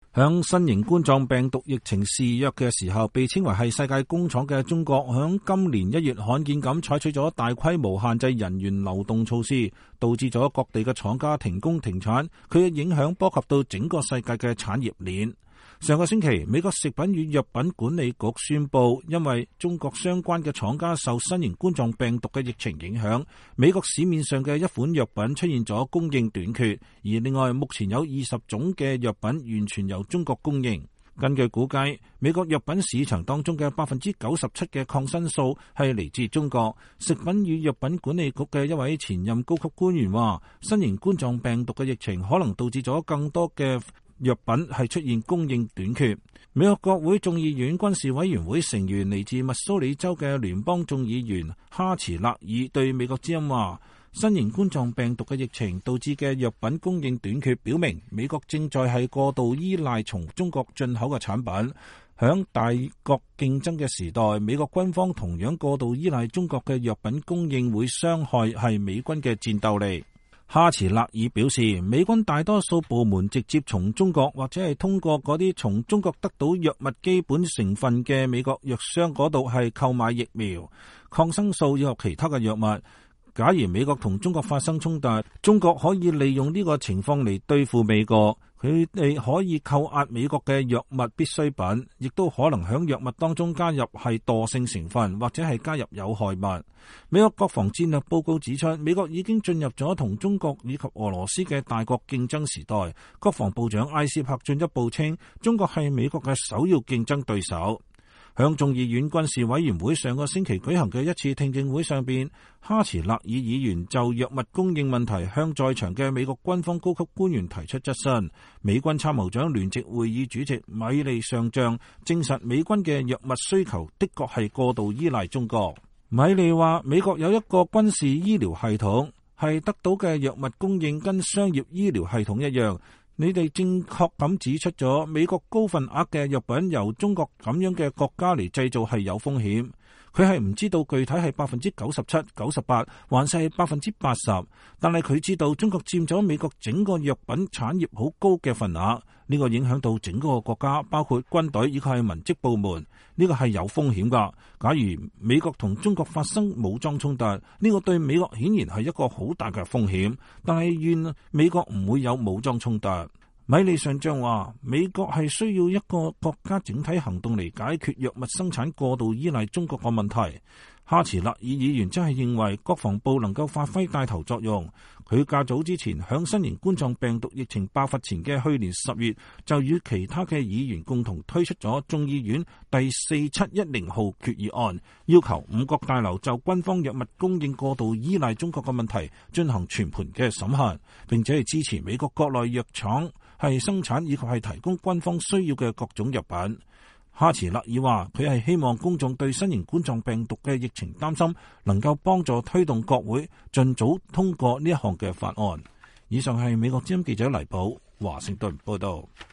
響新型冠狀病毒疫情肆虐嘅時候，被稱為係世界工廠嘅中國，響今年1月罕見咁採取咗大規模限制人員流動措施，導致咗各地嘅廠家停工停產，佢嘅影響波及到整個世界嘅產業鏈。上個星期，美國食品與藥品管理局宣布，因為中國相關嘅廠家受新型冠狀病毒嘅疫情影響，美國市面上嘅一款藥品出現咗供應短缺，而另外目前有20種嘅藥品完全由中國供應。根據估計，美國藥品市場當中嘅97%嘅抗生素係嚟自中國。食品與藥品管理局嘅一位前任高級官員話，新型冠狀病毒嘅疫情可能導致咗更多嘅藥品係出現供應短缺。美國國會眾議院軍事委員會成員嚟自密蘇里州嘅聯邦眾議員哈茨勒爾對美國之音話，新型冠狀病毒嘅疫情導致嘅藥品供應短缺，表明美國正在係過度依賴從中國進口嘅產品。響大國競爭嘅時代，美國軍方同樣過度依賴中國嘅藥品供應，會傷害係美軍嘅戰鬥力。哈茨勒爾表示，美軍大多數部門直接從中國或者係通過嗰啲從中國得到藥物基本成分嘅美國藥商嗰度係購買疫苗、抗生素以及其他嘅藥物。假如美國同中國發生衝突，中國可以利用呢個情況嚟對付美國。佢哋可以扣押美國嘅藥物必需品，亦都可能響藥物當中加入係惰性成分，或者係加入有害物。美國國防戰略報告指出，美國已經進入咗同中國以及俄羅斯嘅大國競爭時代。國防部長埃斯珀進一步稱，中國係美國嘅首要競爭對手。響眾議院軍事委員會上個星期舉行嘅一次聽證會上邊，哈茨勒爾議員就藥物供應問題向在場嘅美國軍方高級官員提出質詢。美軍參謀長聯席會議主席米利上將證實，美軍嘅藥物需求的確係過度依賴中國。米利話，美國有一個軍事醫療系統，係得到嘅藥物供應跟商業醫療系統一樣。你哋正確咁指出咗，美國高份額嘅藥品由中國咁樣嘅國家嚟製造係有風險。佢係唔知道具體係97%、98%還是係80%，但係佢知道中國佔咗美國整個藥品產業好高嘅份額，呢個影響到整個國家，包括軍隊以及係文職部門，呢個係有風險噶。假如美國同中國發生武裝衝突，呢個對美國顯然係一個好大嘅風險，但係願美國唔會有武裝衝突。米利上將話，美國係需要一個國家整體行動嚟解決藥物生產過度依賴中國嘅問題。哈茨勒爾議員真係認為國防部能夠發揮帶頭作用。佢較早之前響新型冠狀病毒疫情爆發前嘅去年10月，就與其他嘅議員共同推出咗眾議院第4710號決議案，要求5角大樓就軍方藥物供應過度依賴中國嘅問題進行全盤嘅審核，並且係支持美國國內藥廠係生產以及係提供軍方需要嘅各種藥品。哈茨勒爾話，佢係希望公眾對新型冠狀病毒嘅疫情擔心，能夠幫助推動國會盡早通過呢一項嘅法案。以上係美國之音記者黎寶華盛頓報道。